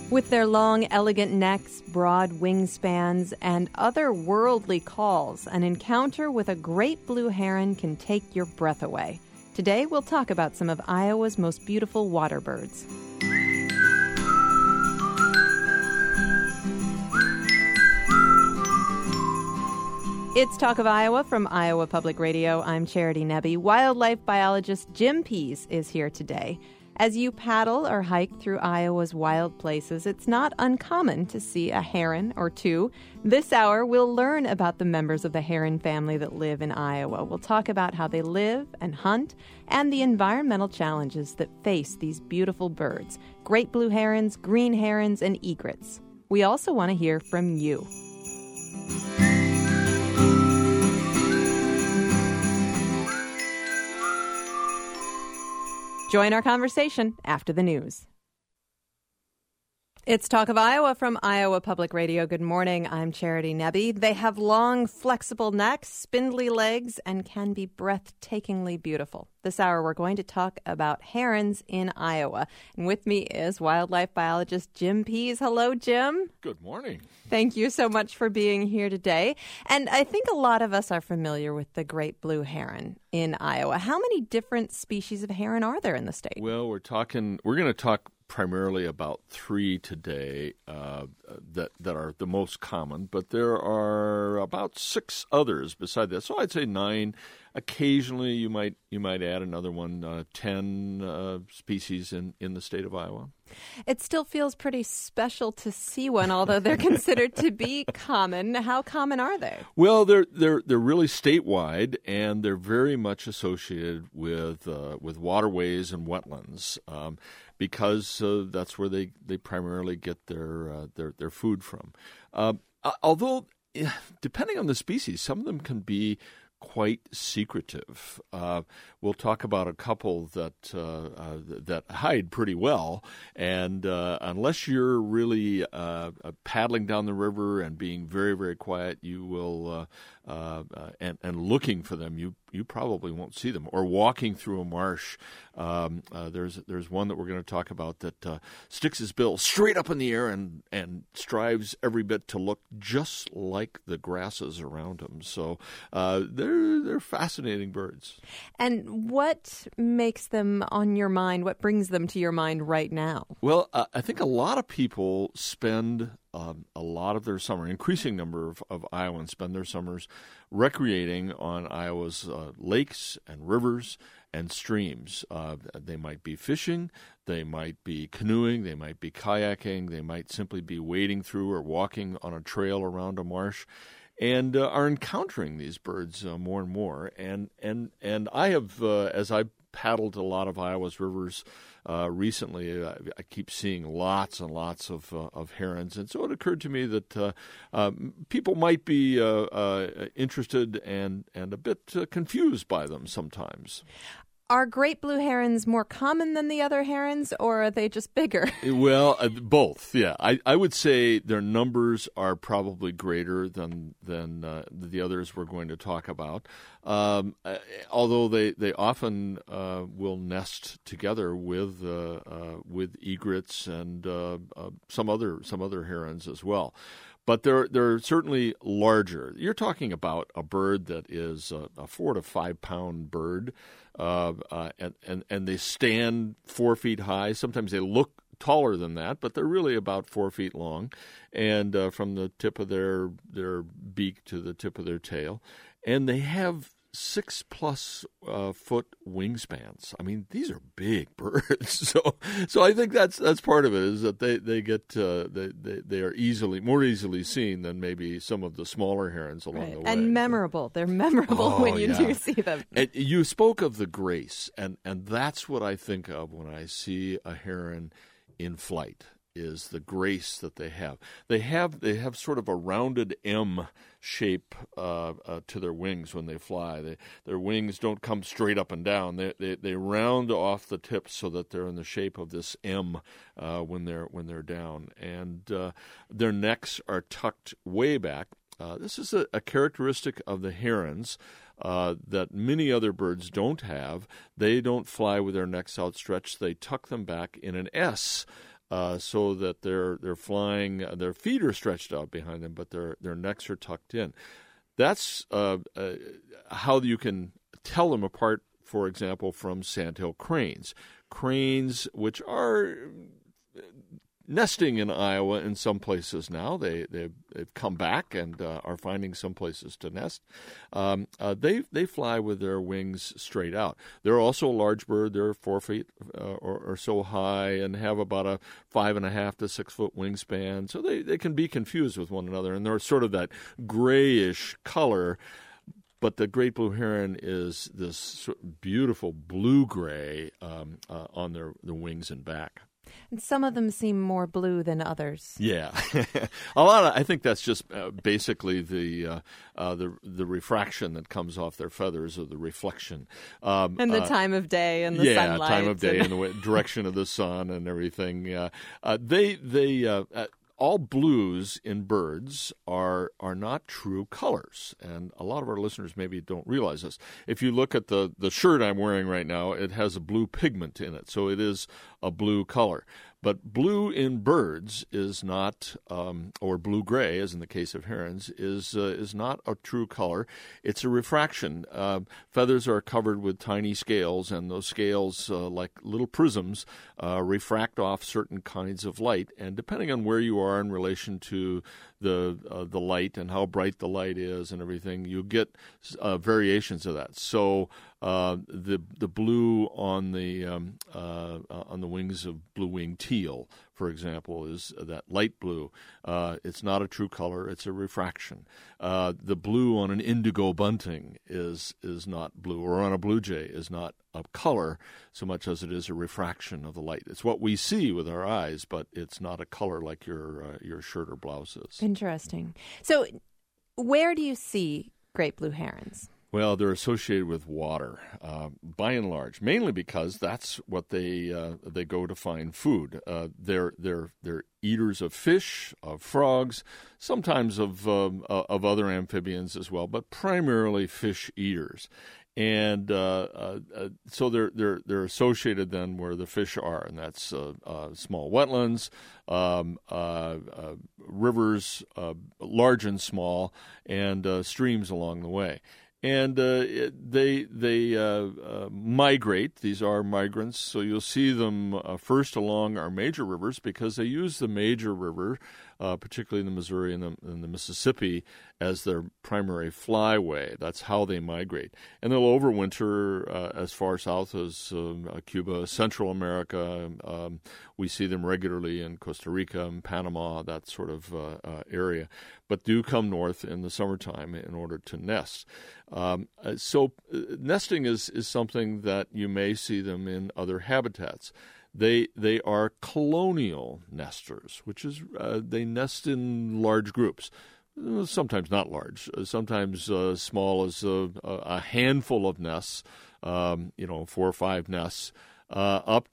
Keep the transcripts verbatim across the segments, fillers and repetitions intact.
With their long, elegant necks, broad wingspans, and otherworldly calls, an encounter with a great blue heron can take your breath away. Today, we'll talk about some of Iowa's most beautiful water birds. It's Talk of Iowa from Iowa Public Radio. I'm Charity Nebbe. Wildlife biologist Jim Pease is here today. As you paddle or hike through Iowa's wild places, it's not uncommon to see a heron or two. This hour, we'll learn about the members of the heron family that live in Iowa. We'll talk about how they live and hunt and the environmental challenges that face these beautiful birds, great blue herons, green herons, and egrets. We also want to hear from you. Join our conversation after the news. It's Talk of Iowa from Iowa Public Radio. Good morning. I'm Charity Nebbe. They have long, flexible necks, spindly legs, and can be breathtakingly beautiful. This hour, we're going to talk about herons in Iowa. And with me is wildlife biologist Jim Pease. Hello, Jim. Good morning. Thank you so much for being here today. And I think a lot of us are familiar with the great blue heron in Iowa. How many different species of heron are there in the state? Well, we're talking, we're going to talk primarily about three today uh, that that are the most common, but there are about six others beside that. So I'd say nine. Occasionally, you might you might add another one, uh, ten uh, species in, in the state of Iowa. It still feels pretty special to see one, although they're considered to be common. How common are they? Well, they're they're they're really statewide, and they're very much associated with uh, with waterways and wetlands. Um, because uh, that's where they, they primarily get their uh, their their food from. Uh, although, depending on the species, some of them can be quite secretive. Uh, we'll talk about a couple that uh, uh, that hide pretty well, and uh, unless you're really uh, paddling down the river and being very, very quiet, you will uh, uh, uh, and and looking for them, you you probably won't see them. Or walking through a marsh, um, uh, there's there's one that we're going to talk about that uh, sticks his bill straight up in the air and and strives every bit to look just like the grasses around him. So uh, they're they're fascinating birds. And what makes them on your mind? What brings them to your mind right now? Well, uh, I think a lot of people spend um, a lot of their summer, an increasing number of, of Iowans spend their summers recreating on Iowa's uh, lakes and rivers and streams. Uh, they might be fishing, they might be canoeing, they might be kayaking, they might simply be wading through or walking on a trail around a marsh, and uh, are encountering these birds uh, more and more. And and and I have, uh, as I paddled a lot of Iowa's rivers uh, recently, uh, I keep seeing lots and lots of uh, of herons. And so it occurred to me that uh, uh, people might be uh, uh, interested and, and a bit uh, confused by them sometimes. Are great blue herons more common than the other herons, or are they just bigger? Well, uh, both, yeah. I, I would say their numbers are probably greater than than uh, the others we're going to talk about, um, uh, although they, they often uh, will nest together with uh, uh, with egrets and uh, uh, some other some other herons as well. But they're they're certainly larger. You're talking about a bird that is a, a four to five pound bird, uh, uh, and, and and they stand four feet high. Sometimes they look taller than that, but they're really about four feet long, and uh, from the tip of their their beak to the tip of their tail, and they have six plus uh, foot wingspans. I mean, these are big birds. So, so I think that's that's part of it, is that they they get uh, they, they they are easily more easily seen than maybe some of the smaller herons along right. the way. And memorable. They're memorable oh, when you yeah. do see them. And you spoke of the grace, and and that's what I think of when I see a heron in flight. Is the grace that they have. They have they have sort of a rounded M shape uh, uh, to their wings when they fly. They, their wings don't come straight up and down. They, they they round off the tips so that they're in the shape of this M uh, when they're when they're down, and uh, their necks are tucked way back. Uh, this is a, a characteristic of the herons uh, that many other birds don't have. They don't fly with their necks outstretched. They tuck them back in an S. uh, so that they're they're flying. Uh, their feet are stretched out behind them, but their their necks are tucked in. That's uh, uh, how you can tell them apart, for example, from sandhill cranes. Cranes, which are nesting in Iowa in some places now. They, they've, they've come back and uh, are finding some places to nest. Um, uh, they they fly with their wings straight out. They're also a large bird. They're four feet uh, or, or so high and have about a five and a half to six foot wingspan. So they, they can be confused with one another, and they're sort of that grayish color. But the great blue heron is this beautiful blue-gray um, uh, on their, their wings and back. And some of them seem more blue than others. Yeah, a lot of. I think that's just uh, basically the uh, uh, the the refraction that comes off their feathers, or the reflection, um, and the uh, time of day and the yeah, sunlight. Yeah, time of day and, and the way, direction of the sun and everything. Uh, uh, they they. Uh, uh, All blues in birds are are not true colors, and a lot of our listeners maybe don't realize this. If you look at the, the shirt I'm wearing right now, it has a blue pigment in it, so it is a blue color. But blue in birds is not, um, or blue-gray, as in the case of herons, is uh, is not a true color. It's a refraction. Uh, feathers are covered with tiny scales, and those scales, uh, like little prisms, uh, refract off certain kinds of light. And depending on where you are in relation to the uh, the light and how bright the light is and everything, you get uh, variations of that. So uh, the the blue on the um, uh, on the wings of blue-winged teal, for example, is that light blue. Uh, it's not a true color; it's a refraction. Uh, the blue on an indigo bunting is is not blue, or on a blue jay is not a color so much as it is a refraction of the light. It's what we see with our eyes, but it's not a color like your uh, your shirt or blouse is. Interesting. So, where do you see great blue herons? Well, they're associated with water, uh, by and large, mainly because that's what they uh, they go to find food. Uh, they're they're they're eaters of fish, of frogs, sometimes of um, uh, of other amphibians as well, but primarily fish eaters. And uh, uh, uh, so they're they're they're associated then where the fish are, and that's uh, uh, small wetlands, um, uh, uh, rivers, uh, large and small, and uh, streams along the way. And uh, it, they they uh, uh, migrate. These are migrants, so you'll see them uh, first along our major rivers because they use the major river, uh, particularly the Missouri and the, and the Mississippi, as their primary flyway. That's how they migrate. And they'll overwinter uh, as far south as um, uh, Cuba, Central America. Um, we see them regularly in Costa Rica and Panama, that sort of uh, uh, area, but do come north in the summertime in order to nest. Um, so uh, nesting is, is something that you may see them in other habitats. They they are colonial nesters, which is uh, they nest in large groups. Sometimes not large, sometimes uh, small as a, a handful of nests, um, you know, four or five nests, uh, up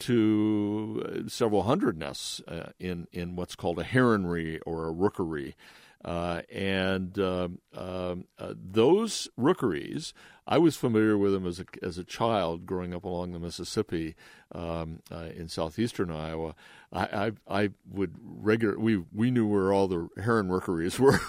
to several hundred nests uh, in, in what's called a heronry or a rookery. Uh, and uh, uh, uh, those rookeries, I was familiar with them as a as a child growing up along the Mississippi um, uh, in southeastern Iowa. I I, I would regular we we knew where all the heron rookeries were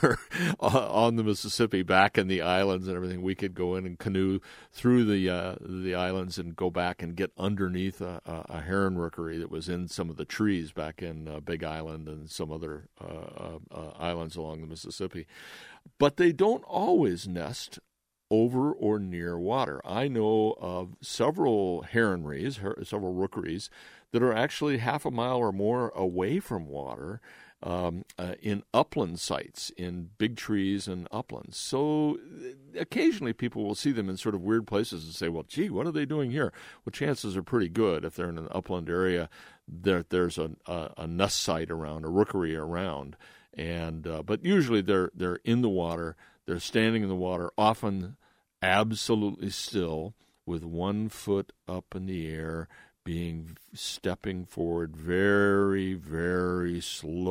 on the Mississippi, back in the islands and everything. We could go in and canoe through the uh, the islands and go back and get underneath a, a heron rookery that was in some of the trees back in uh, Big Island and some other uh, uh, islands along the Mississippi. But they don't always nest over or near water. I know of several heronries, her, several rookeries, that are actually half a mile or more away from water um, uh, in upland sites, in big trees and uplands. So occasionally people will see them in sort of weird places and say, well, gee, what are they doing here? Well, chances are pretty good if they're in an upland area, there, there's a, a, a nest site around, a rookery around. And uh, but usually they're they're in the water. They're standing in the water, often absolutely still, with one foot up in the air, being stepping forward very, very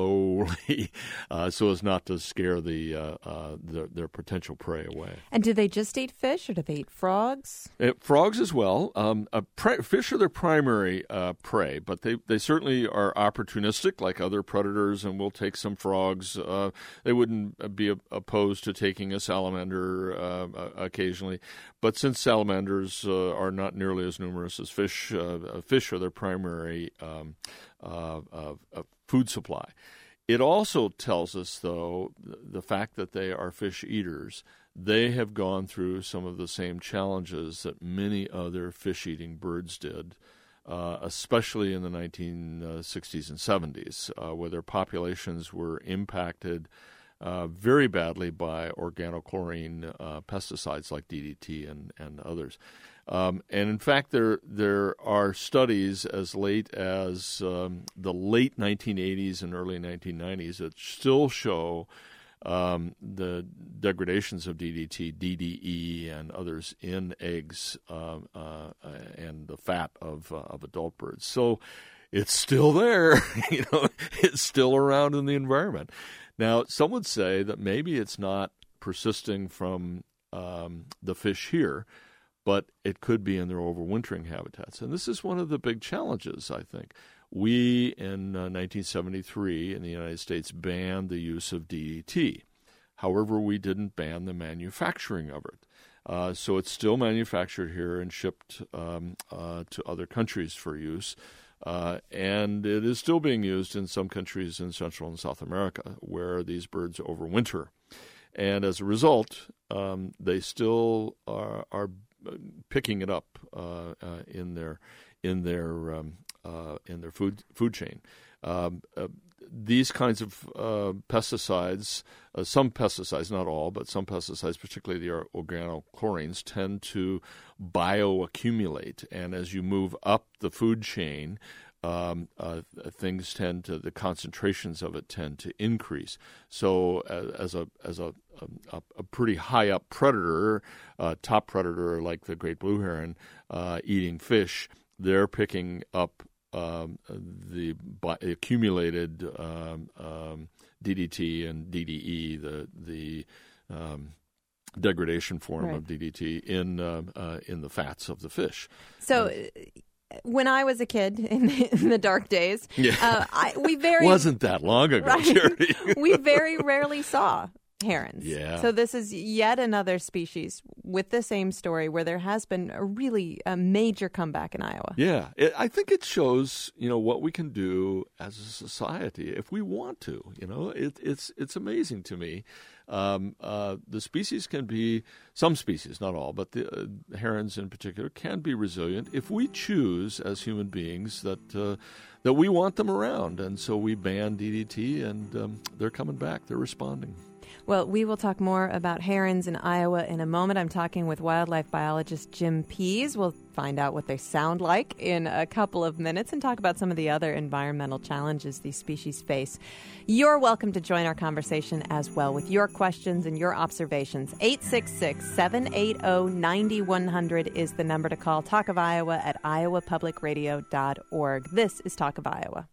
slowly, uh, so as not to scare the, uh, uh, the their potential prey away. And do they just eat fish, or do they eat frogs? Uh, frogs as well. Um, uh, pre- fish are their primary uh, prey, but they, they certainly are opportunistic, like other predators, and will take some frogs. Uh, they wouldn't be opposed to taking a salamander uh, occasionally, but since salamanders uh, are not nearly as numerous as fish, uh, fish are their primary um, uh, uh, uh, food supply. It also tells us, though, the fact that they are fish eaters, they have gone through some of the same challenges that many other fish-eating birds did, uh, especially in the nineteen sixties and seventies, uh, where their populations were impacted uh, very badly by organochlorine uh, pesticides like D D T and, and others. Um, and in fact, there there are studies as late as um, the late nineteen eighties and early nineteen nineties that still show um, the degradations of D D T, D D E, and others in eggs uh, uh, and the fat of uh, of adult birds. So it's still there. you know, it's still around in the environment. Now, some would say that maybe it's not persisting from um, the fish here, but it could be in their overwintering habitats. And this is one of the big challenges, I think. We, in uh, nineteen seventy-three, in the United States, banned the use of D D T. However, we didn't ban the manufacturing of it. Uh, so it's still manufactured here and shipped um, uh, to other countries for use. Uh, and it is still being used in some countries in Central and South America where these birds overwinter. And as a result, um, they still are, are picking it up uh, uh, in their in their um, uh, in their food food chain. Um, uh, these kinds of uh, pesticides, uh, some pesticides, not all, but some pesticides, particularly the organochlorines, tend to bioaccumulate. And as you move up the food chain, um, uh, things tend to, the concentrations of it tend to increase. So uh, as a as a, a, a pretty high up predator, uh, top predator like the great blue heron, uh, eating fish, they're picking up Um, the accumulated um, um, D D T and D D E, the the um, degradation form right. of D D T in uh, uh, in the fats of the fish. So, uh, when I was a kid in the, in the dark days, yeah. uh, I, we very wasn't that long ago, right, Charity. we very rarely saw herons. Yeah. So this is yet another species with the same story where there has been a really a major comeback in Iowa. Yeah. It, I think it shows, you know, what we can do as a society if we want to. You know, it, it's it's amazing to me. Um, uh, the species can be, some species, not all, but the uh, herons in particular can be resilient if we choose as human beings that uh, that we want them around. And so we ban D D T and um, they're coming back. They're responding. Well, we will talk more about herons in Iowa in a moment. I'm talking with wildlife biologist Jim Pease. We'll find out what they sound like in a couple of minutes and talk about some of the other environmental challenges these species face. You're welcome to join our conversation as well with your questions and your observations. eight six six, seven eight zero, nine one zero zero is the number to call. Talk of Iowa at iowa public radio dot org. This is Talk of Iowa.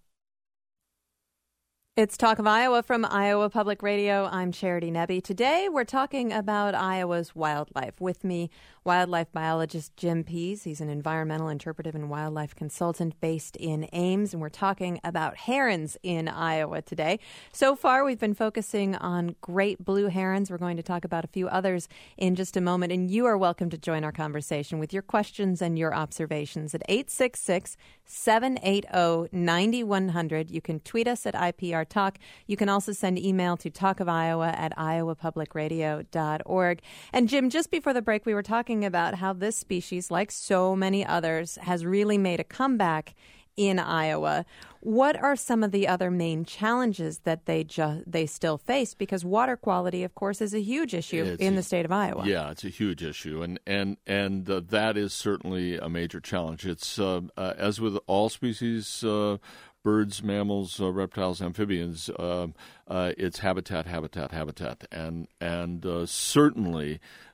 It's Talk of Iowa from Iowa Public Radio. I'm Charity Nebbe. Today, we're talking about Iowa's wildlife. With me, wildlife biologist Jim Pease. He's an environmental, interpretive, and wildlife consultant based in Ames, and we're talking about herons in Iowa today. So far, we've been focusing on great blue herons. We're going to talk about a few others in just a moment, and you are welcome to join our conversation with your questions and your observations at eight six six, seven eight zero, nine one zero zero. You can tweet us at I P R Talk. You can also send email to talkofiowa at iowa public radio dot org. And Jim, just before the break, we were talking about how this species, like so many others, has really made a comeback in Iowa. What are some of the other main challenges that they ju- they still face? Because water quality, of course, is a huge issue it's in a, the state of Iowa. Yeah, it's a huge issue, and and and uh, that is certainly a major challenge. It's uh, uh, as with all species. Uh, Birds, mammals, uh, reptiles, amphibians, uh, uh, it's habitat, habitat, habitat. And and uh, certainly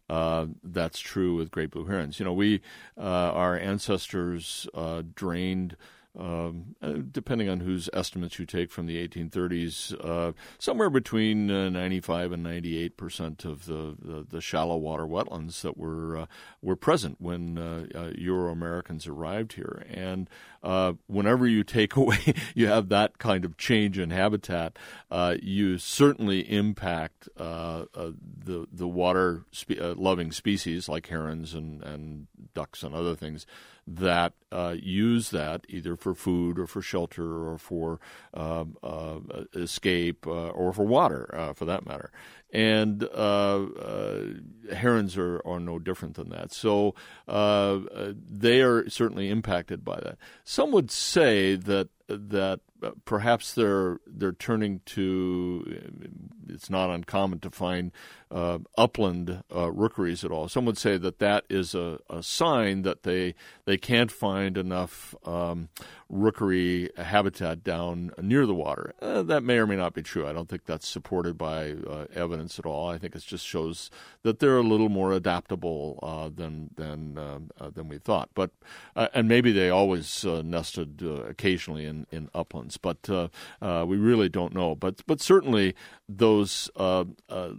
uh, that's true with great blue herons. You know, we uh, our ancestors uh, drained. Um, depending on whose estimates you take from the eighteen thirties, uh, somewhere between uh, ninety-five and ninety-eight percent of the, the, the shallow water wetlands that were uh, were present when uh, uh, Euro-Americans arrived here. And uh, whenever you take away, you have that kind of change in habitat, uh, you certainly impact uh, uh, the the water spe- uh, loving species like herons and, and ducks and other things that uh, use that either for food or for shelter or for uh, uh, escape uh, or for water, uh, for that matter. And uh, uh, herons are, are no different than that. So uh, uh, they are certainly impacted by that. Some would say that that perhaps they're they're turning to. It's not uncommon to find uh, upland uh, rookeries at all. Some would say that that is a, a sign that they they can't find enough um, rookery habitat down near the water. Uh, that may or may not be true. I don't think that's supported by uh, evidence at all. I think it just shows that they're a little more adaptable uh, than than um, uh, than we thought. But uh, and maybe they always uh, nested uh, occasionally in, in uplands, but uh, uh, we really don't know. But but certainly those uh, uh,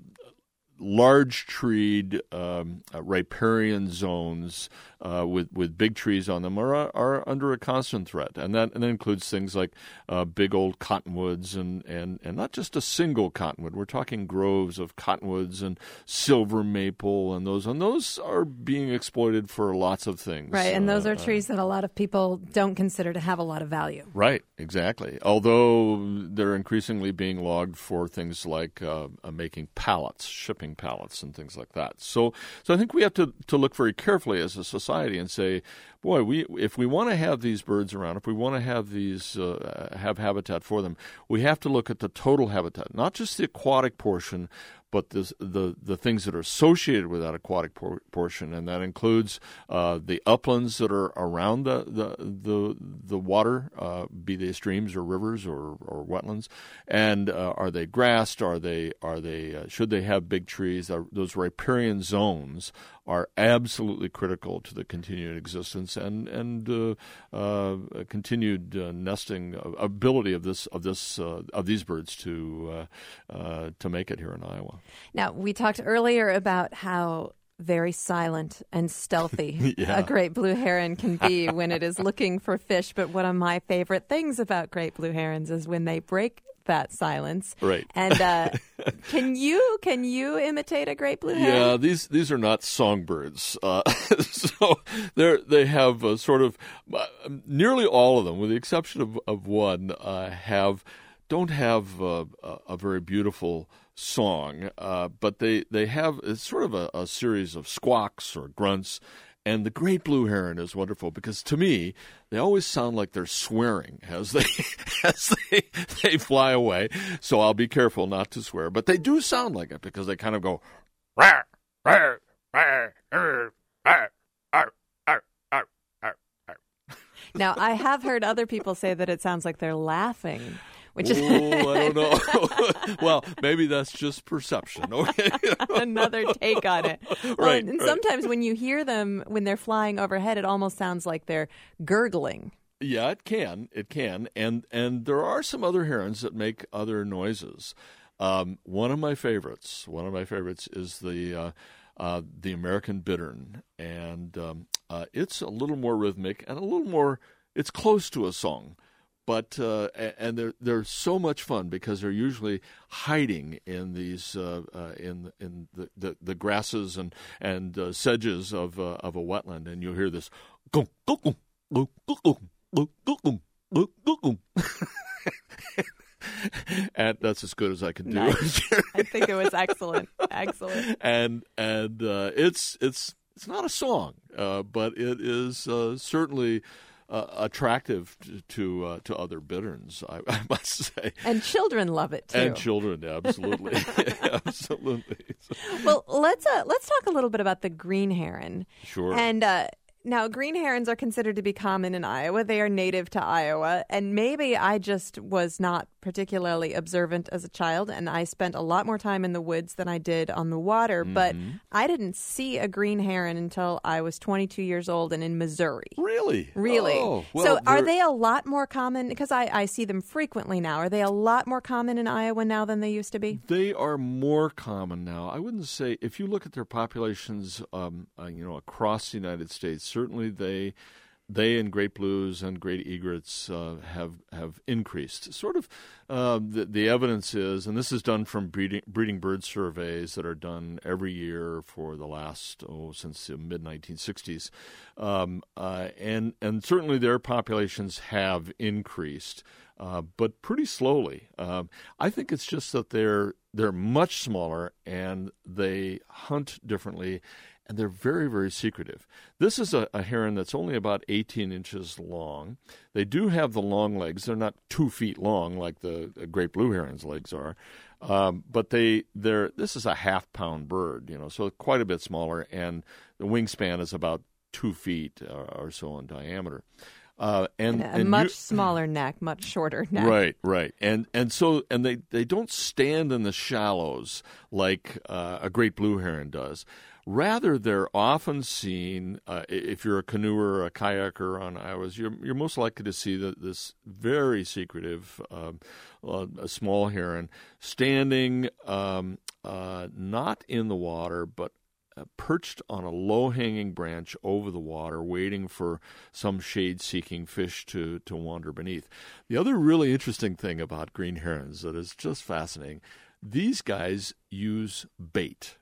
large treed um, uh, riparian zones uh, with with big trees on them are are under a constant threat, and that and that includes things like uh, big old cottonwoods and, and, and not just a single cottonwood. We're talking groves of cottonwoods and silver maple, and those and those are being exploited for lots of things. Right, and those uh, are trees that a lot of people don't consider to have a lot of value. Right, exactly. Although they're increasingly being logged for things like uh, uh, making pallets, shipping pallets and things like that. So so I think we have to, to look very carefully as a society and say, boy, we if we want to have these birds around, if we want to have these uh, have habitat for them, we have to look at the total habitat, not just the aquatic portion, but this, the the things that are associated with that aquatic por- portion, and that includes uh, the uplands that are around the the the, the water, uh, be they streams or rivers or, or wetlands, and uh, are they grassed? Are they are they uh, should they have big trees? Are, those riparian zones are absolutely critical to the continued existence and and uh, uh, continued uh, nesting ability of this of this uh, of these birds to uh, uh, to make it here in Iowa. Now, we talked earlier about how very silent and stealthy yeah. a great blue heron can be when it is looking for fish. But one of my favorite things about great blue herons is when they break that silence. Right. And uh, can you can you imitate a great blue heron? Yeah, these these are not songbirds. Uh, so they they have a sort of uh, nearly all of them, with the exception of of one, uh, have don't have uh, a, a very beautiful song, uh, but they, they have it's sort of a, a series of squawks or grunts. And the great blue heron is wonderful because, to me, they always sound like they're swearing as they as they, they fly away. So I'll be careful not to swear, but they do sound like it because they kind of go, rawr, rawr, rawr, rawr, rawr, rawr, rawr, rawr, rawr. Now, I have heard other people say that it sounds like they're laughing. Which is oh, I don't know. Well, maybe that's just perception. Okay, another take on it. Well, right. And right. sometimes when you hear them when they're flying overhead, it almost sounds like they're gurgling. Yeah, it can. It can. And and there are some other herons that make other noises. Um, one of my favorites. One of my favorites is the uh, uh, the American bittern, and um, uh, it's a little more rhythmic and a little more. It's close to a song. But uh, and they're they're so much fun because they're usually hiding in these uh, uh, in in the, the, the grasses and and uh, sedges of uh, of a wetland, and you'll hear this, and that's as good as I can do. Nice. I think it was excellent, excellent. And and uh, it's it's it's not a song, uh, but it is uh, certainly. Uh, attractive to to, uh, to other bitterns, I, I must say. And children love it too. And children, absolutely, absolutely. Well, let's uh, let's talk a little bit about the green heron. Sure. And uh, now, green herons are considered to be common in Iowa. They are native to Iowa, and maybe I just was not particularly observant as a child, and I spent a lot more time in the woods than I did on the water, mm-hmm. but I didn't see a green heron until I was twenty-two years old and in Missouri. Really? Really. Oh, well, so are they a lot more common? Because I, I see them frequently now. Are they a lot more common in Iowa now than they used to be? They are more common now. I wouldn't say, if you look at their populations um, uh, you know, across the United States, certainly they... They and great blues and great egrets uh, have have increased. Sort of uh, the, the evidence is, and this is done from breeding, breeding bird surveys that are done every year for the last, oh, since the mid nineteen sixties. Um, uh, and, and certainly their populations have increased, uh, but pretty slowly. Um, I think it's just that they're they're much smaller and they hunt differently. And they're very, very secretive. This is a, a heron that's only about eighteen inches long. They do have the long legs. They're not two feet long like the, the great blue heron's legs are. Um, but they, they're this is a half-pound bird, you know, so quite a bit smaller. And the wingspan is about two feet or, or so in diameter. Uh, and, and a and much you, smaller neck, much shorter neck. Right, right, and and so and they, they don't stand in the shallows like uh, a great blue heron does. Rather, they're often seen. Uh, if you're a canoer or a kayaker on Iowa's, you're you're most likely to see the, this very secretive uh, uh, a small heron standing um, uh, not in the water, but Uh, perched on a low-hanging branch over the water, waiting for some shade-seeking fish to, to wander beneath. The other really interesting thing about green herons that is just fascinating, these guys use bait.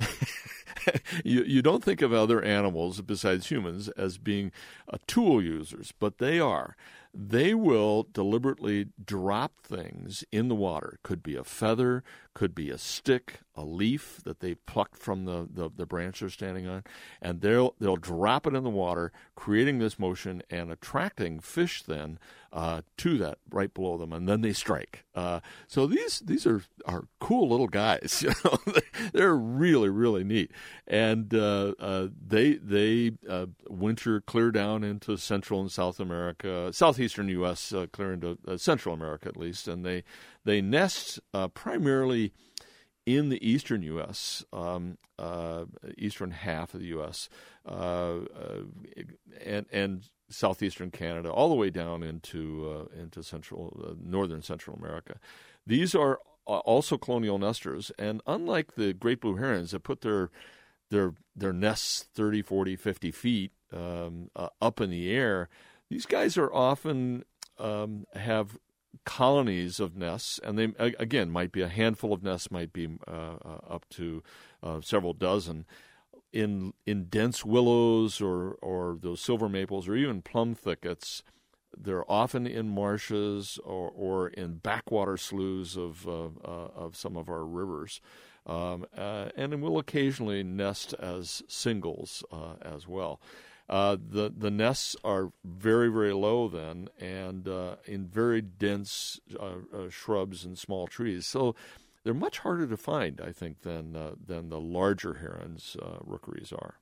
you, you don't think of other animals besides humans as being uh, tool users, but they are. They will deliberately drop things in the water. Could be a feather, could be a stick, a leaf that they plucked from the, the, the branch they're standing on, and they'll they'll drop it in the water, creating this motion and attracting fish then uh, to that right below them, and then they strike. Uh, so these these are, are cool little guys. You know, they're really really neat, and uh, uh, they they uh, winter clear down into Central and South America, Southeastern U S, uh, clear into uh, Central America at least, and they they nest uh, primarily in the eastern U S, um, uh, eastern half of the U S, uh, uh, and and southeastern Canada, all the way down into uh, into central, uh, northern Central America. These are also colonial nesters, and unlike the great blue herons that put their their their nests thirty, forty, fifty feet um, uh, up in the air, these guys are often um, have colonies of nests, and they again might be a handful of nests, might be uh, uh, up to uh, several dozen in in dense willows or or those silver maples or even plum thickets. They're often in marshes or, or in backwater sloughs of uh, uh, of some of our rivers, um, uh, and will occasionally nest as singles uh, as well. Uh, the the nests are very very low then, and uh, in very dense uh, uh, shrubs and small trees. So they're much harder to find, I think, than uh, than the larger herons, uh, rookeries are.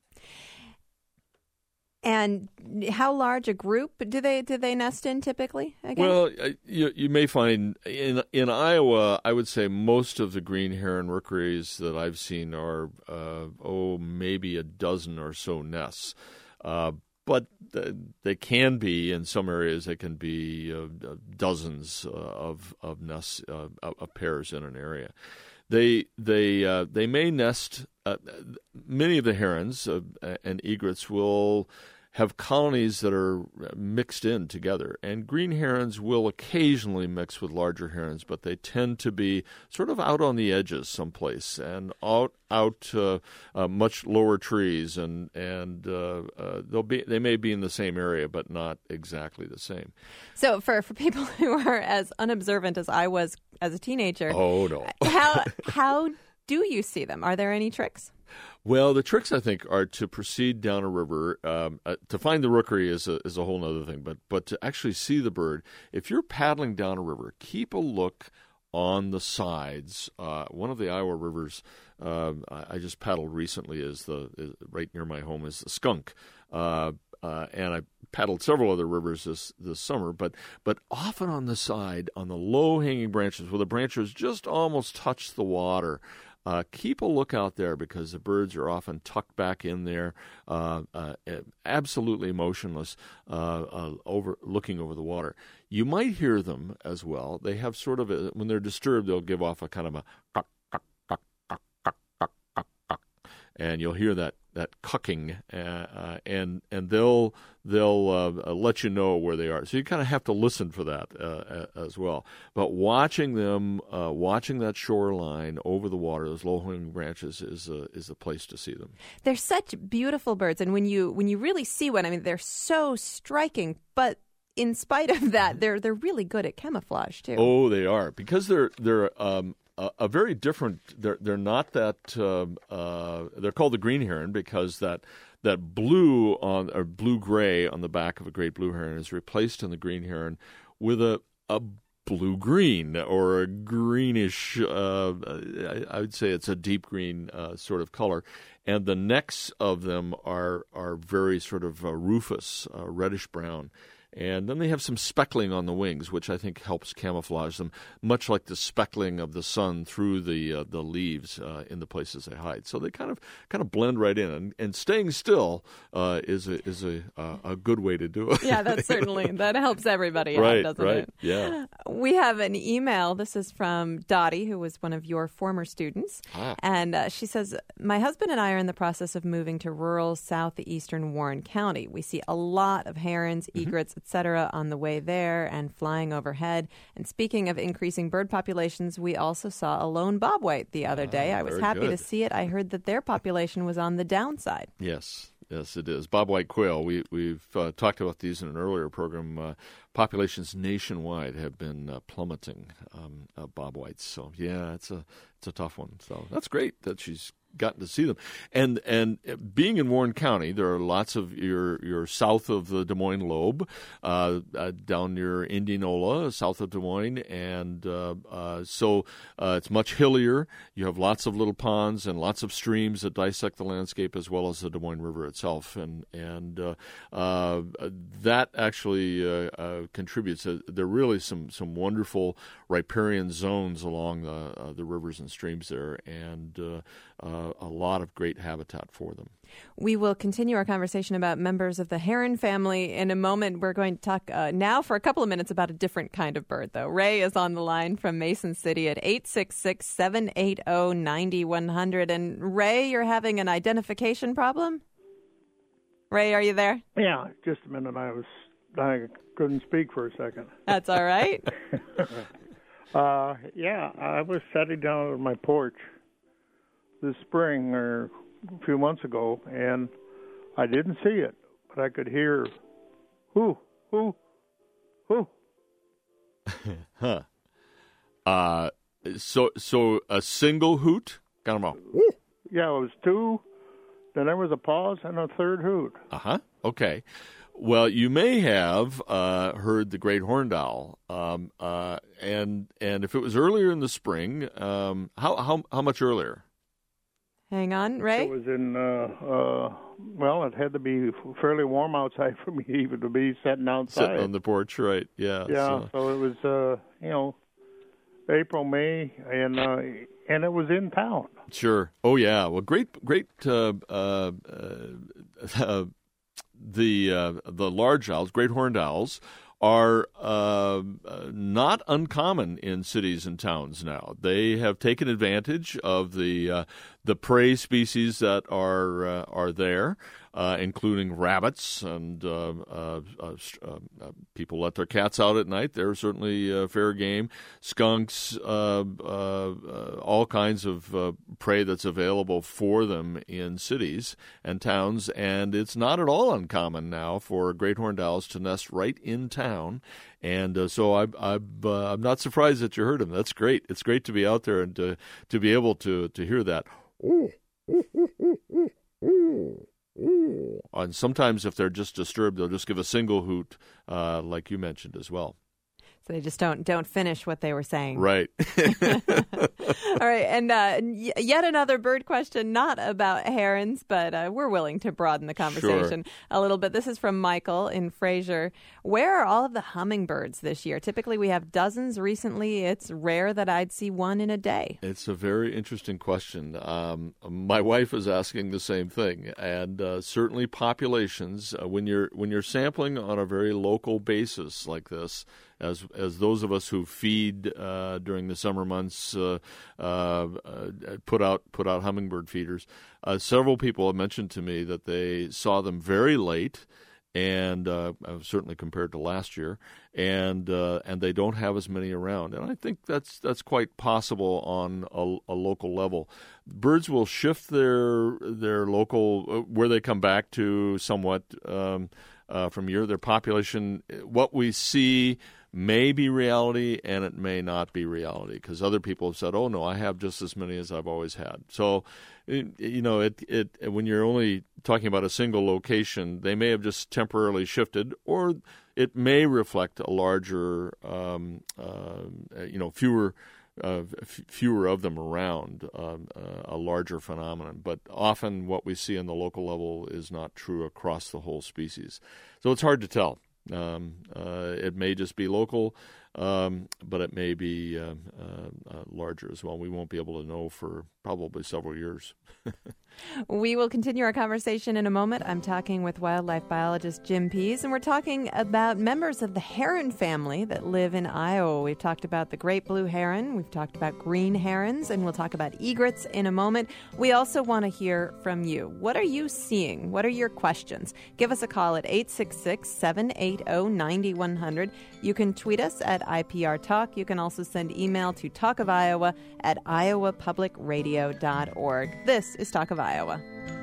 And how large a group do they do they nest in typically? Again? Well, you you may find in in Iowa, I would say most of the green heron rookeries that I've seen are uh, oh maybe a dozen or so nests. Uh, but they can be, in some areas, they can be uh, dozens uh, of of nests, uh, of pairs in an area. They they uh, they may nest. Uh, many of the herons uh, and egrets will have colonies that are mixed in together, and green herons will occasionally mix with larger herons, but they tend to be sort of out on the edges someplace and out out uh, uh, much lower trees, and and uh, uh, they'll be they may be in the same area, but not exactly the same. So for for people who are as unobservant as I was as a teenager, oh no, how how do you see them? Are there any tricks? Well, the tricks, I think, are to proceed down a river. Um, uh, to find the rookery is a, is a whole other thing, but but to actually see the bird, if you're paddling down a river, keep a look on the sides. Uh, one of the Iowa rivers uh, I, I just paddled recently is the is right near my home is the Skunk. Uh, uh, and I paddled several other rivers this, this summer, but but often on the side, on the low-hanging branches, where the branches just almost touch the water, uh, keep a lookout there because the birds are often tucked back in there, uh, uh, absolutely motionless, uh, uh, over looking over the water. You might hear them as well. They have sort of a, when they're disturbed, they'll give off a kind of a cuck, cuck, cuck, cuck, cuck, cuck, cuck, cuck, and you'll hear that that cucking, uh, uh, and and they'll they'll uh, let you know where they are. So you kind of have to listen for that uh, as well. But watching them, uh, watching that shoreline over the water, those low-hanging branches, is a, is the place to see them. They're such beautiful birds, and when you when you really see one, I mean, they're so striking. But in spite of that, they're they're really good at camouflage too. Oh, they are, because they're they're. Um, A, a very different. They're they're not that. Uh, uh, they're called the green heron because that that blue on or blue gray on the back of a great blue heron is replaced in the green heron with a a blue green or a greenish. Uh, I, I would say it's a deep green uh, sort of color, and the necks of them are are very sort of uh, rufous, uh, reddish brown. And then they have some speckling on the wings, which I think helps camouflage them, much like the speckling of the sun through the uh, the leaves uh, in the places they hide. So they kind of kind of blend right in, and, and staying still uh, is a is a uh, a good way to do it. Yeah, that's certainly that helps everybody right, out, doesn't right, it? Yeah. We have an email. This is from Dottie, who was one of your former students, Ah. and uh, she says, "My husband and I are in the process of moving to rural southeastern Warren County. We see a lot of herons, egrets, mm-hmm. et cetera on the way there and flying overhead. And speaking of increasing bird populations, we also saw a lone bobwhite the other day. Ah, I was very happy good. to see it. I heard that their population was on the downside." Yes. Yes, it is. Bobwhite quail, we, we've uh, talked about these in an earlier program. Uh, populations nationwide have been uh, plummeting, um, uh, bobwhites. So, yeah, it's a it's a tough one. So that's great that she's gotten to see them. And and being in Warren County, there are lots of, you're, you're south of the Des Moines Lobe, uh, uh, down near Indianola, south of Des Moines, and uh, uh, so uh, it's much hillier. You have lots of little ponds and lots of streams that dissect the landscape, as well as the Des Moines River itself, and and uh, uh, that actually uh, uh, contributes. Uh, there are really some some wonderful riparian zones along the uh, the rivers and streams there, and uh, uh, a lot of great habitat for them. We will continue our conversation about members of the heron family in a moment. We're going to talk uh, now for a couple of minutes about a different kind of bird, though. Ray is on the line from Mason City at eight six six, seven eight zero, nine one zero zero. And Ray, you're having an identification problem? Ray, are you there? Yeah, just a minute. I was I couldn't speak for a second. That's all right. uh, yeah, I was sitting down on my porch this spring or a few months ago, and I didn't see it, but I could hear, whoo, whoo, whoo. Huh. Uh, so so a single hoot? Kind of a whoo. Yeah, it was two, then there was a pause, and a third hoot. Uh-huh. Okay. Well, you may have uh, heard the great horned owl, um, uh, and and if it was earlier in the spring, um, how how how much earlier? Hang on, Ray. It was in, uh, uh, well, it had to be fairly warm outside for me even to be sitting outside. Sitting on the porch, right? Yeah. Yeah, So, so it was, uh, you know, April, May, and uh, and it was in town. sure. Oh, yeah. Well, great, great. Uh, uh, uh, the uh, the large owls, great horned owls, are uh, not uncommon in cities and towns now. They have taken advantage of the uh, the prey species that are uh, are there, uh, including rabbits, and uh, uh, uh, uh, people let their cats out at night. They're certainly uh, fair game. Skunks, uh, uh, uh, all kinds of uh, prey that's available for them in cities and towns, and it's not at all uncommon now for great horned owls to nest right in town. And uh, so I, I, uh, I'm not surprised that you heard them. That's great. It's great to be out there and to to be able to to hear that. And sometimes if they're just disturbed, they'll just give a single hoot, uh, like you mentioned as well. So they just don't don't finish what they were saying. Right. All right, and uh, y- yet another bird question, not about herons, but uh, we're willing to broaden the conversation Sure. a little bit. This is from Michael in Fraser. Where are all of the hummingbirds this year? Typically, we have dozens. Recently, it's rare that I'd see one in a day. It's a very interesting question. Um, my wife is asking the same thing, and uh, certainly populations. Uh, when you're when you're sampling on a very local basis like this, as as those of us who feed uh, during the summer months uh, uh, uh, put out put out hummingbird feeders, uh, several people have mentioned to me that they saw them very late. And uh, certainly compared to last year, and uh, and they don't have as many around, and I think that's that's quite possible on a, a local level. Birds will shift their their local where they come back to somewhat um, uh, from year. Their population, what we see may be reality, and it may not be reality because other people have said, "Oh no, I have just as many as I've always had." So, you know, it it when you're only talking about a single location, they may have just temporarily shifted, or it may reflect a larger, um, uh, you know, fewer. Uh, f- fewer of them around, um, uh, a larger phenomenon. But often what we see on the local level is not true across the whole species. So it's hard to tell. Um, uh, it may just be local, um, but it may be uh, uh, uh, larger as well. We won't be able to know for probably several years. We will continue our conversation in a moment. I'm talking with wildlife biologist Jim Pease, and we're talking about members of the heron family that live in Iowa. We've talked about the great blue heron, we've talked about green herons, and we'll talk about egrets in a moment. We also want to hear from you. What are you seeing? What are your questions? Give us a call at eight six six, seven eight zero, nine one zero zero. You can tweet us at I P R Talk. You can also send email to talk of iowa at iowa public radio dot org. This is Talk of Iowa.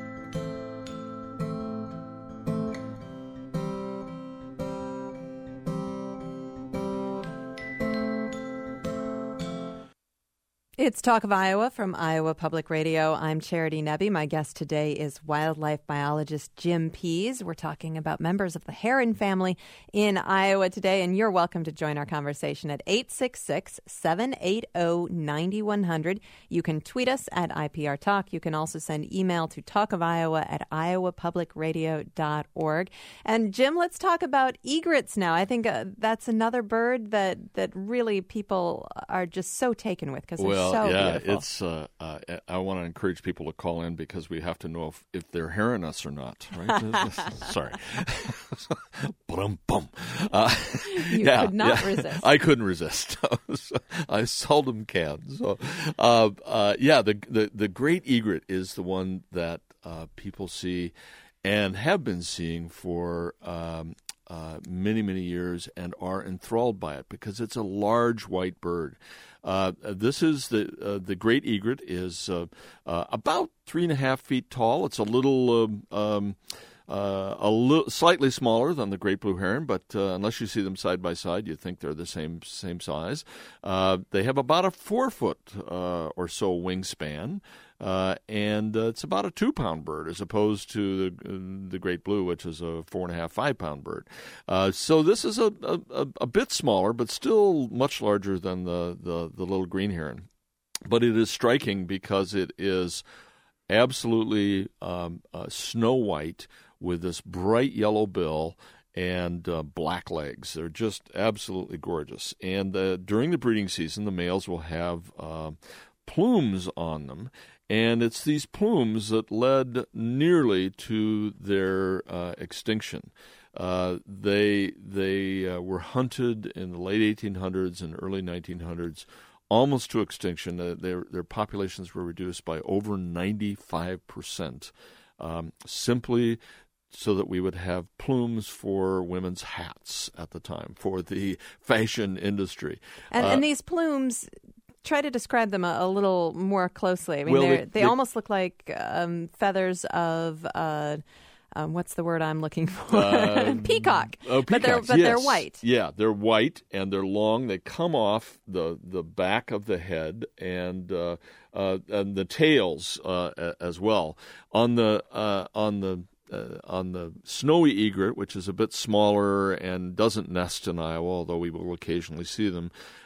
It's Talk of Iowa from Iowa Public Radio. I'm Charity Nebbe. My guest today is wildlife biologist Jim Pease. We're talking about members of the heron family in Iowa today, and you're welcome to join our conversation at eight six six, seven eight zero, nine one zero zero. You can tweet us at I P R Talk. You can also send email to talkofiowa at iowa public radio dot org. And Jim, let's talk about egrets now. I think uh, that's another bird that, that really people are just so taken with because they're well, so yeah, beautiful. it's. Uh, uh, I want to encourage people to call in because we have to know if, if they're hearing us or not. Right? Sorry. Bum bum. Uh, you yeah, could not yeah. resist. I couldn't resist. I seldom can. So, uh, uh, yeah, the, the the great egret is the one that uh, people see and have been seeing for. Um, Uh, many, many years and are enthralled by it because it's a large white bird. Uh, this is the uh, the great egret is uh, uh, about three and a half feet tall. It's a little um, um, uh, a little slightly smaller than the great blue heron, but uh, unless you see them side by side, you think they're the same same size. Uh, they have about a four foot uh, or so wingspan. Uh, and uh, it's about a two-pound bird as opposed to the uh, the great blue, which is a four and a half, five-pound bird. Uh, so this is a, a a bit smaller, but still much larger than the, the, the little green heron. But it is striking because it is absolutely um, uh, snow white with this bright yellow bill and uh, black legs. They're just absolutely gorgeous. And uh, during the breeding season, the males will have uh, plumes on them. And it's these plumes that led nearly to their uh, extinction. Uh, they they uh, were hunted in the late eighteen hundreds and early nineteen hundreds, almost to extinction. Uh, their their populations were reduced by over ninety-five percent, um, simply so that we would have plumes for women's hats at the time for the fashion industry. And, uh, and these plumes. Try to describe them a, a little more closely. I mean, well, they they, they almost look like um, feathers of uh, um, what's the word I'm looking for? Um, Peacock. Oh, but they're peacocks, but yes. they're white. Yeah, they're white and they're long. They come off the, the back of the head and uh, uh, and the tails uh, as well. On the uh, on the Uh, on the snowy egret, which is a bit smaller and doesn't nest in Iowa, although we will occasionally see them,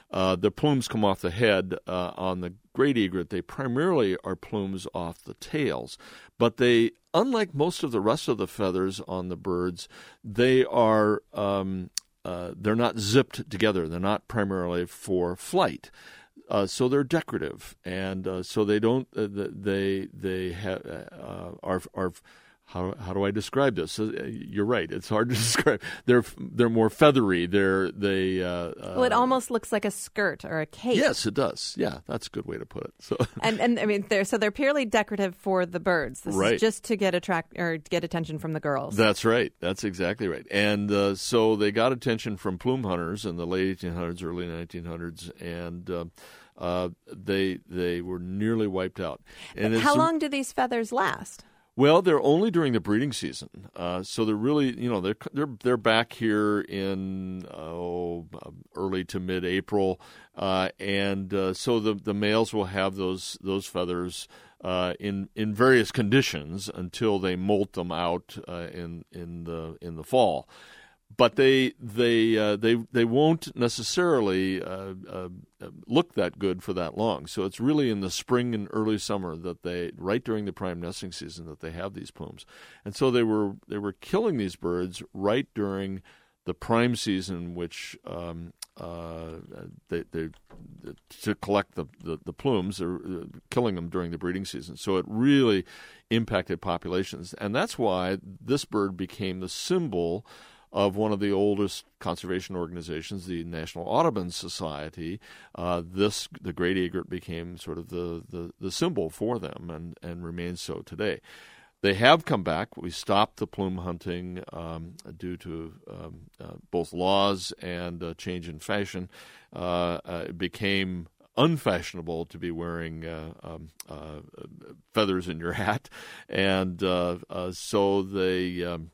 Uh, the plumes come off the head. Uh, on the great egret, they primarily are plumes off the tails. But they, unlike most of the rest of the feathers on the birds, they are um, uh, they're not zipped together. They're not primarily for flight. Uh, so they're decorative, and uh, so they don't. Uh, they they have uh, are are. How how do I describe this? Uh, you're right. It's hard to describe. They're they're more feathery. They're they. Uh, uh, well, it almost looks like a skirt or a cape. Yes, it does. Yeah, that's a good way to put it. So and and I mean, they're so they're purely decorative for the birds. This right. is just to get attract or get attention from the girls. That's right. That's exactly right. And uh, so they got attention from plume hunters in the late eighteen hundreds, early nineteen hundreds, and. Uh, uh, they they were nearly wiped out. And how long do these feathers last? Well, they're only during the breeding season, uh, so they're really, you know, they're they're they're back here in oh, early to mid-April, uh, and uh, so the the males will have those those feathers uh, in in various conditions until they molt them out uh, in in the in the fall. But they they uh, they they won't necessarily uh, uh, look that good for that long. So it's really in the spring and early summer that they, right during the prime nesting season, that they have these plumes. And so they were they were killing these birds right during the prime season, which um, uh, they, they to collect the, the, the plumes, they're killing them during the breeding season. So it really impacted populations, and that's why this bird became the symbol of one of the oldest conservation organizations, the National Audubon Society. Uh, this the great egret became sort of the, the, the symbol for them, and, and remains so today. They have come back. We stopped the plume hunting um, due to um, uh, both laws and uh, change in fashion. Uh, uh, it became unfashionable to be wearing uh, um, uh, feathers in your hat, and uh, uh, so they. Um,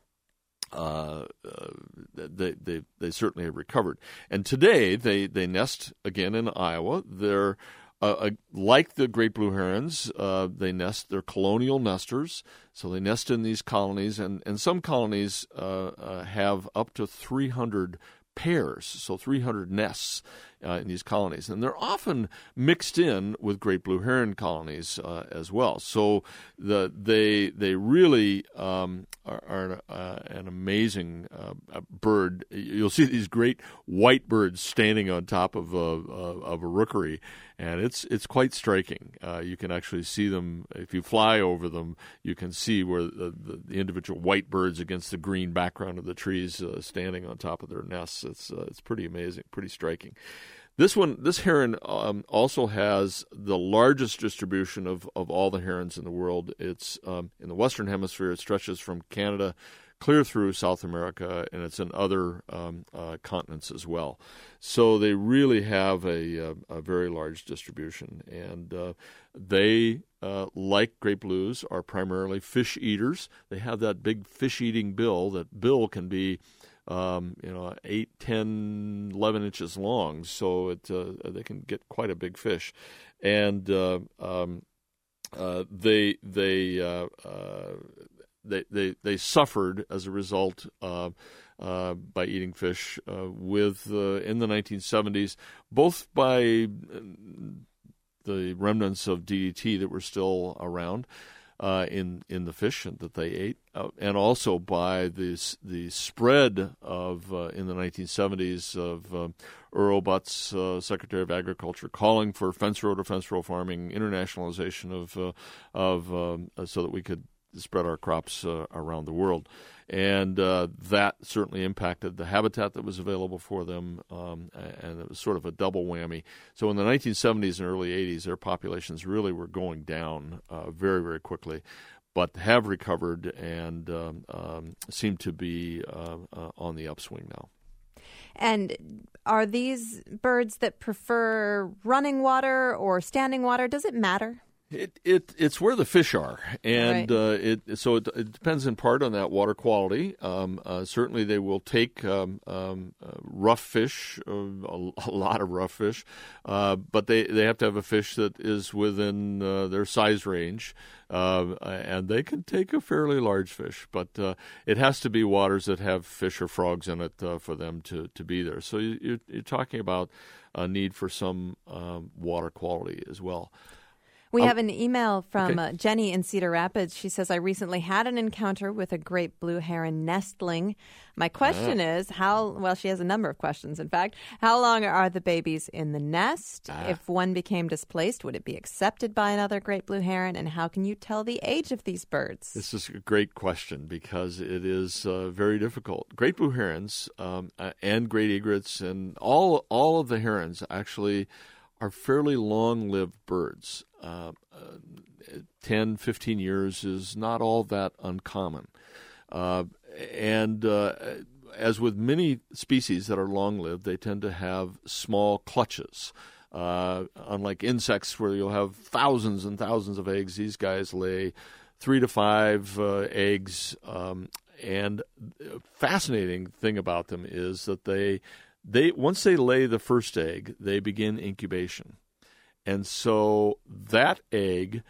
Uh, uh, they, they they certainly have recovered. And today they, they nest again in Iowa. They're uh, uh, like the great blue herons. Uh, they nest. They're colonial nesters, so they nest in these colonies. And, and some colonies uh, uh, have up to three hundred pairs, so three hundred nests uh, in these colonies, and they're often mixed in with great blue heron colonies uh, as well. So the they they really um, are, are uh, an amazing uh, bird. You'll see these great white birds standing on top of a of a rookery, and it's it's quite striking. Uh, you can actually see them if you fly over them. You can see where the, the, the individual white birds against the green background of the trees uh, standing on top of their nests. It's uh, it's pretty amazing, pretty striking. This one, this heron um, also has the largest distribution of, of all the herons in the world. It's um, in the Western Hemisphere. It stretches from Canada clear through South America, and it's in other um, uh, continents as well. So they really have a, a, a very large distribution, and uh, they, uh, like great blues, are primarily fish eaters. They have that big fish-eating bill. That bill can be Um, you know, eight, ten, eleven inches long, so it uh, they can get quite a big fish, and uh, um, uh, they they, uh, uh, they they they suffered as a result uh, uh, by eating fish uh, with uh, in the nineteen seventies, both by the remnants of D D T that were still around. Uh, in in the fish that they ate, uh, and also by this the spread of uh, in the nineteen seventies of uh, Earl Butz, uh, Secretary of Agriculture, calling for fence row to fence row farming, internationalization of uh, of um, so that we could spread our crops uh, around the world, and uh, that certainly impacted the habitat that was available for them, um, and it was sort of a double whammy. So in the nineteen seventies and early eighties, their populations really were going down uh, very, very quickly, but have recovered and um, um, seem to be uh, uh, on the upswing now. And are these birds that prefer running water or standing water? Does it matter? It it it's where the fish are, and Right. uh, it so it, it depends in part on that water quality. Um, uh, certainly, they will take um, um, uh, rough fish, uh, a, a lot of rough fish, uh, but they, they have to have a fish that is within uh, their size range, uh, and they can take a fairly large fish. But uh, it has to be waters that have fish or frogs in it uh, for them to, to be there. So you, you're, you're talking about a need for some um, water quality as well. We Um, have an email from okay. uh, Jenny in Cedar Rapids. She says, I recently had an encounter with a great blue heron nestling. My question Ah. is, how, well, she has a number of questions, in fact. How long are the babies in the nest? Ah. If one became displaced, would it be accepted by another great blue heron? And how can you tell the age of these birds? This is a great question because it is uh, very difficult. Great blue herons um, uh, and great egrets and all all of the herons actually are fairly long-lived birds. Uh, uh, ten, fifteen years is not all that uncommon. Uh, and uh, as with many species that are long-lived, they tend to have small clutches. Uh, unlike insects where you'll have thousands and thousands of eggs, these guys lay three to five uh, eggs. Um, and the fascinating thing about them is that they, they once they lay the first egg, they begin incubation. And so that egg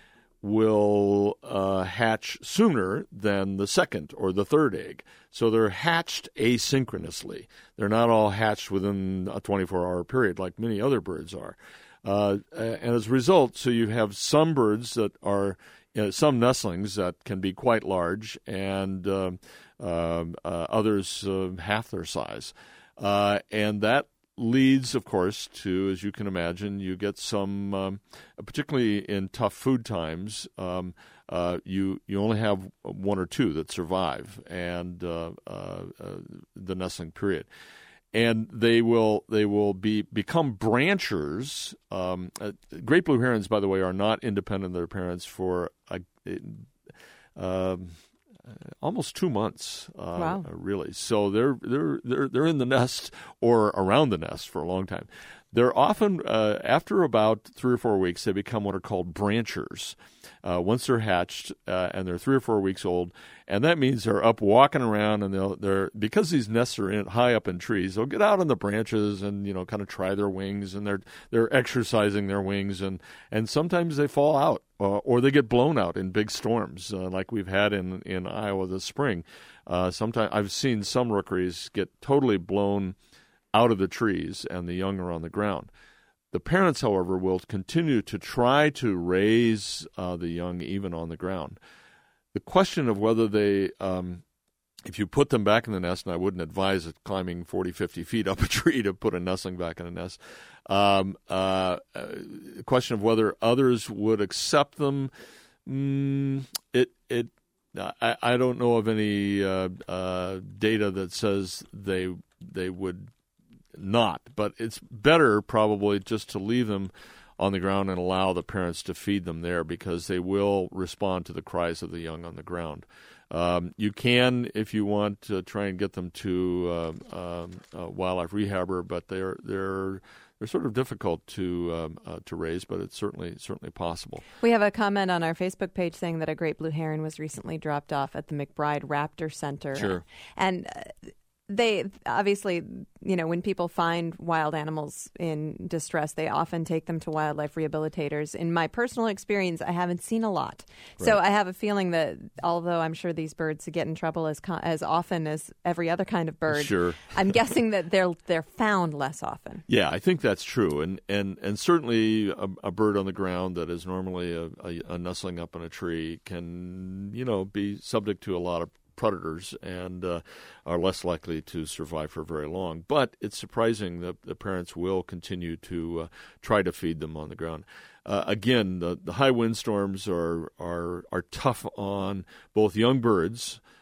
will uh, hatch sooner than the second or the third egg. So they're hatched asynchronously. They're not all hatched within a twenty-four hour period like many other birds are. Uh, and as a result, so you have some birds that are, you know, some nestlings that can be quite large and uh, uh, uh, others uh, half their size. Uh, and that leads, of course, to, as you can imagine, you get some, um, particularly in tough food times, um, uh, you you only have one or two that survive and uh, uh, uh, the nestling period, and they will they will be become branchers. Um, uh, great blue herons, by the way, are not independent of their parents for a. Um, almost two months, uh, Wow. really. So they're they're they're they're in the nest or around the nest for a long time. They're often uh, after about three or four weeks, they become what are called branchers. Uh, once they're hatched uh, and they're three or four weeks old, and that means they're up walking around, and they'll they're because these nests are in, high up in trees. They'll get out on the branches and you know kind of try their wings, and they're they're exercising their wings, and and sometimes they fall out. Uh, or they get blown out in big storms, uh, like we've had in, in Iowa this spring. Uh, sometimes I've seen some rookeries get totally blown out of the trees, and the young are on the ground. The parents, however, will continue to try to raise uh, the young even on the ground. The question of whether they, um, if you put them back in the nest, and I wouldn't advise it climbing forty, fifty feet up a tree to put a nestling back in a nest, Um, uh, uh, the question of whether others would accept them, mm, it it I, I don't know of any uh, uh, data that says they they would not, but it's better probably just to leave them on the ground and allow the parents to feed them there because they will respond to the cries of the young on the ground. Um, you can, if you want, to try and get them to uh, um, a wildlife rehabber, but they're they're they're sort of difficult to um, uh, to raise, but it's certainly certainly possible. We have a comment on our Facebook page saying that a great blue heron was recently dropped off at the McBride Raptor Center. Sure. And uh, they obviously, you know, when people find wild animals in distress, they often take them to wildlife rehabilitators. In my personal experience, I haven't seen a lot. So Right. I have a feeling that although I'm sure these birds get in trouble as co- as often as every other kind of bird, Sure. I'm guessing that they're they're found less often. Yeah, I think that's true, and and, and certainly a, a bird on the ground that is normally a, a, a nestling up in a tree can, you know, be subject to a lot of predators and uh, are less likely to survive for very long. But it's surprising that the parents will continue to uh, try to feed them on the ground. Uh, again, the, the high windstorms are are are tough on both young birds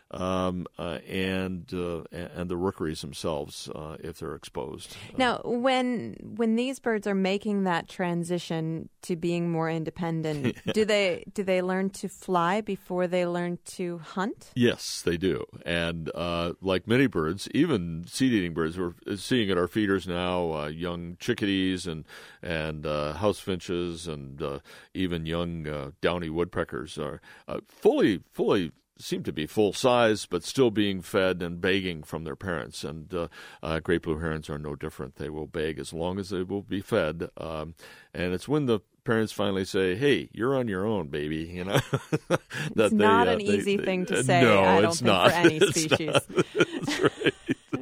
um, uh, and uh, and the rookeries themselves uh, if they're exposed. Now, when when these birds are making that transition to being more independent, yeah. do they do they learn to fly before they learn to hunt? Yes, they do. And uh, like many birds, even seed-eating birds, we're seeing at our feeders now uh, young chickadees and and uh, house finches and uh, even young uh, downy woodpeckers are uh, fully fully. seem to be full size, but still being fed and begging from their parents. And uh, uh, great blue herons are no different. They will beg as long as they will be fed. Um, and it's when the parents finally say, "Hey, you're on your own, baby." You know, that it's they, not uh, an they, easy they, thing to uh, say. No, I don't it's think not. for any It's species. Not. That's right.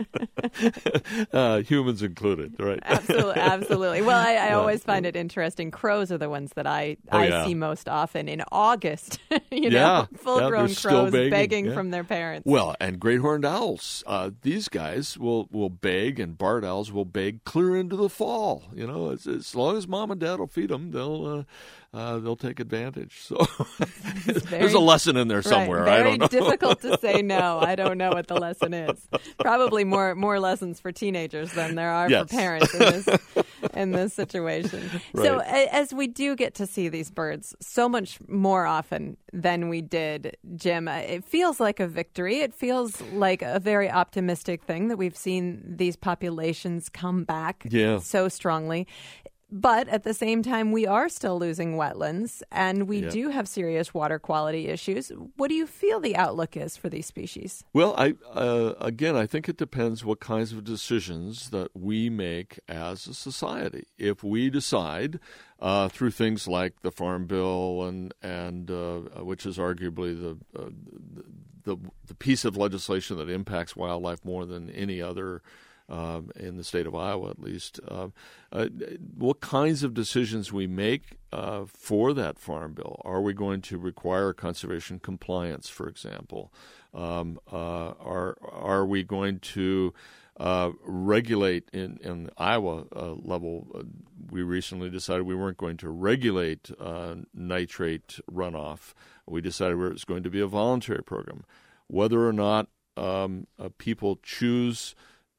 uh, humans included, right? Absolutely, absolutely. Well, I, I yeah. always find it interesting. Crows are the ones that I, Oh, I yeah. see most often in August. you know, Yeah, full-grown yeah, still crows begging, begging yeah. from their parents. Well, and great horned owls. Uh, these guys will, will beg, and barred owls will beg clear into the fall. You know, as, as long as mom and dad will feed them, they'll uh, uh, they'll take advantage. So very, there's a lesson in there somewhere. Right, very I don't know. difficult to say no. I don't know what the lesson is. Probably more more lessons for teenagers than there are Yes. for parents in this in this situation. Right. So a- as we do get to see these birds so much more often than we did, Jim, it feels like a victory. It feels like a very optimistic thing that we've seen these populations come back Yeah. so strongly. But at the same time, we are still losing wetlands, and we Yeah. do have serious water quality issues. What do you feel the outlook is for these species? Well, I uh, again, I think it depends what kinds of decisions that we make as a society. If we decide uh, through things like the Farm Bill and and uh, which is arguably the, uh, the the piece of legislation that impacts wildlife more than any other. Um, in the state of Iowa, at least, uh, uh, what kinds of decisions we make uh, for that farm bill? Are we going to require conservation compliance, for example? Um, uh, are are we going to uh, regulate in, in the Iowa uh, level? Uh, we recently decided we weren't going to regulate uh, nitrate runoff. We decided it was going to be a voluntary program. Whether or not um, uh, people choose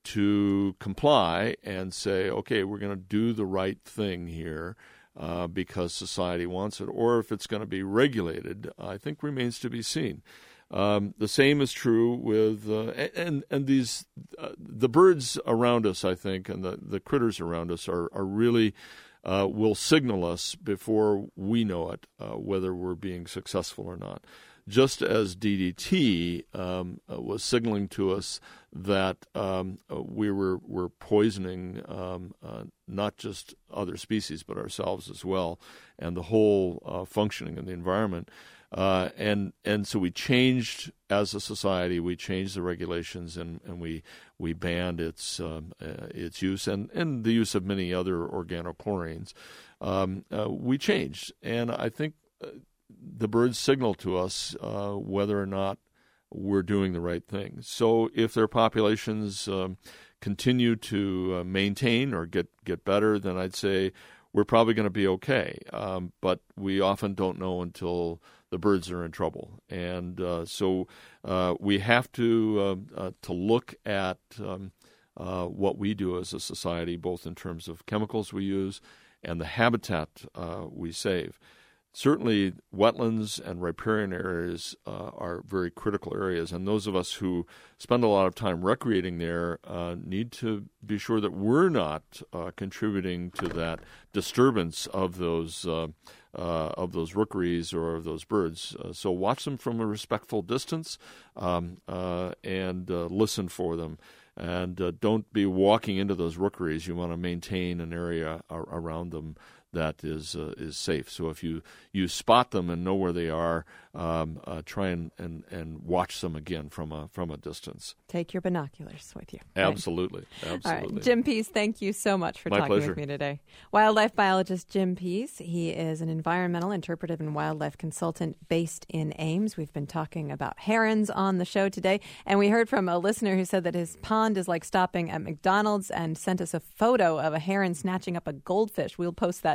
to comply and say, okay, we're going to do the right thing here uh, because society wants it, or if it's going to be regulated, I think remains to be seen. Um, the same is true with uh, and and these uh, the birds around us, I think, and the, the critters around us are are really uh, will signal us before we know it uh, whether we're being successful or not. Just as D D T um, uh, was signaling to us that um, uh, we were were poisoning um, uh, not just other species but ourselves as well, and the whole uh, functioning of the environment. Uh, and and so we changed as a society. We changed the regulations, and, and we we banned its um, uh, its use and, and the use of many other organochlorines. Um, uh, we changed, and I think. Uh, The birds signal to us uh, whether or not we're doing the right thing. So if their populations um, continue to uh, maintain or get, get better, then I'd say we're probably going to be okay. Um, but we often don't know until the birds are in trouble. And uh, so uh, we have to uh, uh, to look at um, uh, what we do as a society, both in terms of chemicals we use and the habitat uh, we save. Certainly, wetlands and riparian areas uh, are very critical areas, and those of us who spend a lot of time recreating there uh, need to be sure that we're not uh, contributing to that disturbance of those uh, uh, of those rookeries or of those birds. Uh, so watch them from a respectful distance um, uh, and uh, listen for them. And uh, don't be walking into those rookeries. You want to maintain an area ar- around them that is uh, is safe. So if you, you spot them and know where they are, um, uh, try and, and, and watch them again from a from a distance. Take your binoculars with you. Absolutely. Right. Absolutely. All right. Jim Pease, thank you so much for My talking pleasure. with me today. Wildlife biologist Jim Pease. He is an environmental, interpretive, and wildlife consultant based in Ames. We've been talking about herons on the show today, and we heard from a listener who said that his pond is like stopping at McDonald's and sent us a photo of a heron snatching up a goldfish. We'll post that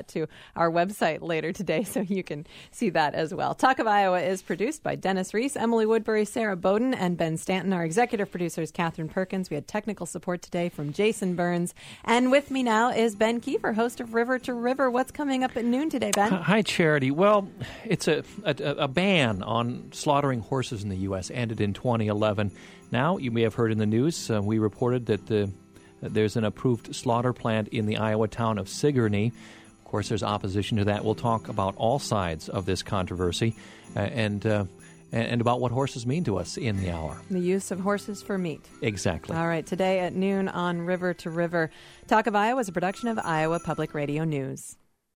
that to our website later today so you can see that as well. Talk of Iowa is produced by Dennis Reese, Emily Woodbury, Sarah Bowden, and Ben Stanton. Our executive producer is Catherine Perkins. We had technical support today from Jason Burns. And with me now is Ben Kiefer, host of River to River. What's coming up at noon today, Ben? Hi, Charity. Well, it's a, a, a ban on slaughtering horses in the U S ended in twenty eleven. Now, you may have heard in the news, uh, we reported that the, uh, there's an approved slaughter plant in the Iowa town of Sigourney. Of course, there's opposition to that. We'll talk about all sides of this controversy uh, and, uh, and about what horses mean to us in the hour. The use of horses for meat. Exactly. All right, today at noon on River to River. Talk of Iowa is a production of Iowa Public Radio News.